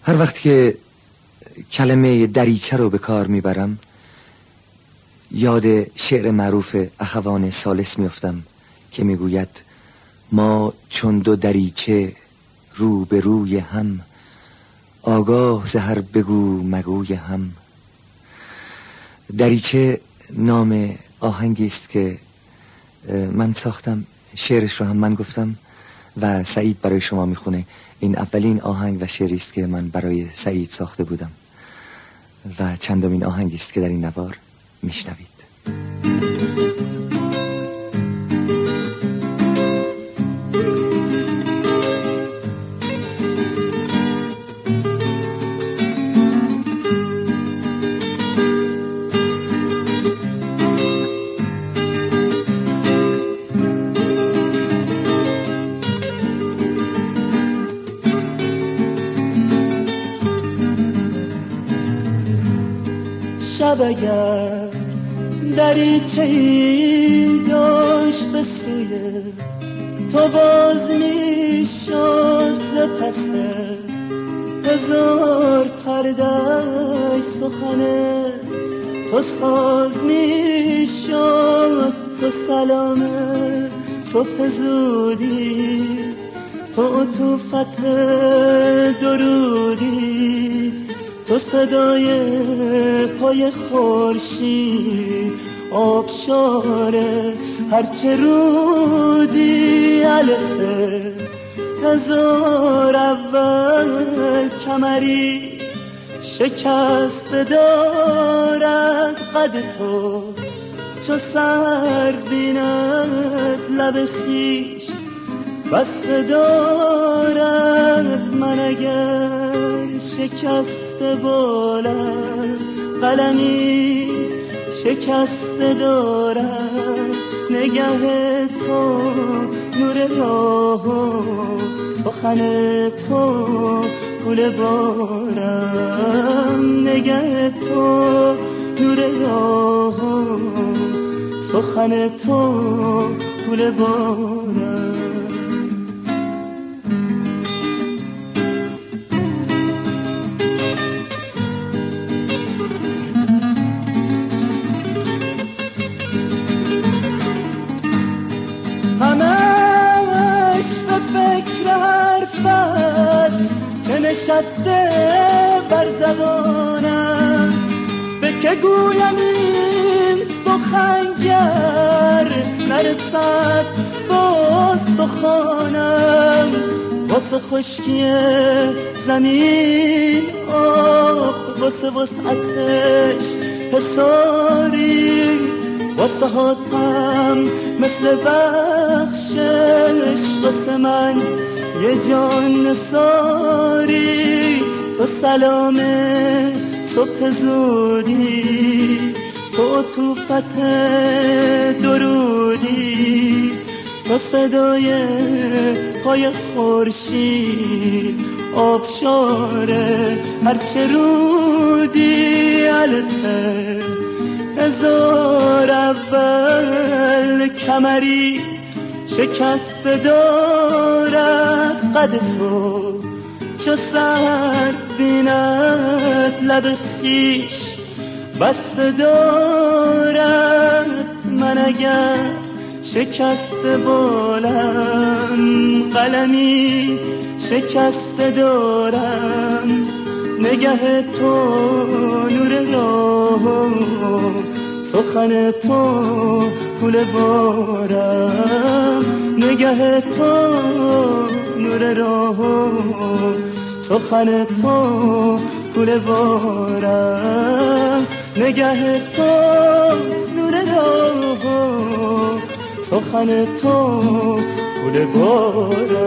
هر وقت که کلمه دریچه رو به کار میبرم یاد شعر معروف اخوان ثالث میافتم که میگوید ما چون دو دریچه رو به روی هم، آگاه ز هر بگو مگوی هم. دریچه نام آهنگی است که من ساختم، شعرش رو هم من گفتم و سعید برای شما میخونه. این اولین آهنگ و شعری است که من برای سعید ساخته بودم و چندمین آهنگی است که در این نوار میشنوید. شب اگر دریچه‌ای داشت به سوی تو باز می شد ز پس هزار پرده‌اش سخن تو ساز می شد. تو سلام صبح زودی، تو عطوفت درودی، تو صدای پای خورشید آبشار هرچه رودی. الف هزار اول کمری شکست دارد قد تو، چو سر بیند لب خویش بسته دارد. من اگر شکسته بالم قلمی شکسته دارد، نگه تو نور راه و سخن تو گل بارم. نگه تو نور راه و سخن تو گل بارم. همش به فکر حرفت که نشسته بر زبانم، به که گویم این سخنگر نرسد باز بخوانم. واسه خشکی زمین آب، واسه وسعتش حصاری، واسه حاتم مثل بخشش، واسه من یه جان نثاری. تو سلام صبح زودی، تو عطوفت درودی، تو صدای پای خورشید آبشار هرچه رودی. الف هزار اول کمری شکست دارد قد تو، چو سر بیند لب خویش بسته دارد. من اگر شکست بالم قلمی شکست دارم، نگه تو نور راه سخن تو گل بارم. نگه تو نور راه سخن تو گل بارم. نگه تو نور راه سخن تو گل بارم.